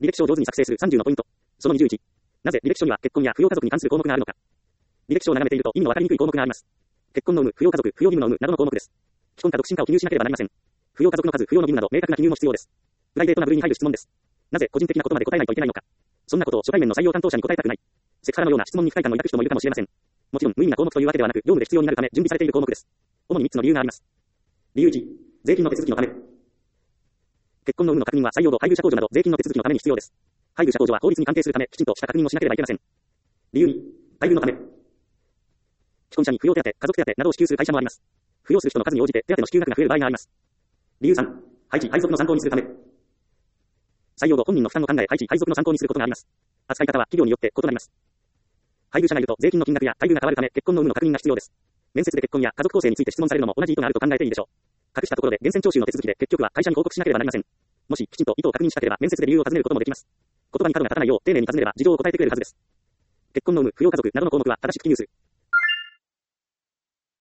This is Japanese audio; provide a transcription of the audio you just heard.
履歴書を上手に作成する30のポイント。その21。なぜ履歴書には結婚や扶養家族に関する項目があるのか。履歴書を眺めていると意味のわかりにくい項目があります。結婚の有無、扶養家族、扶養義務の有無などの項目です。既婚か独身かを記入しなければなりません。扶養家族の数、扶養の義務など明確な記入も必要です。プライベートな部類に入る質問です。なぜ個人的なことまで答えないといけないのか。そんなことを初対面の採用担当者に答えたくない。セクハラのような質問に不快感を抱く人もいるかもしれません。もちろん無意味な項目というわけではなく、業務で必要になるため準備されている項目です。主に3つの理由があります。理由1、税金の手続きのため。結婚の有無の確認は採用後、配偶者控除など税金の手続きのために必要です。配偶者控除は法律に関係するため、きちんとした確認をしなければいけません。理由2、待遇のため。既婚者に扶養手当、家族手当などを支給する会社もあります。扶養する人の数に応じて手当の支給額が増える場合があります。理由3、配置、配属の参考にするため。採用後、本人の負担を考え、配置、配属の参考にすることがあります。扱い方は企業によって異なります。配偶者がいると税金の金額や待遇が変わるため、結婚の有無の確認が必要です。面接で結婚や家族構成について質問されるのも同じ意図があると考えていいでしょう。隠したところで源泉徴収の手続きで結局は会社に報告しなければなりません。もしきちんと意図を確認したければ面接で理由を尋ねることもできます。言葉に角が立たないよう丁寧に尋ねれば事情を答えてくれるはずです。結婚の有無、扶養家族などの項目は正しく記入する。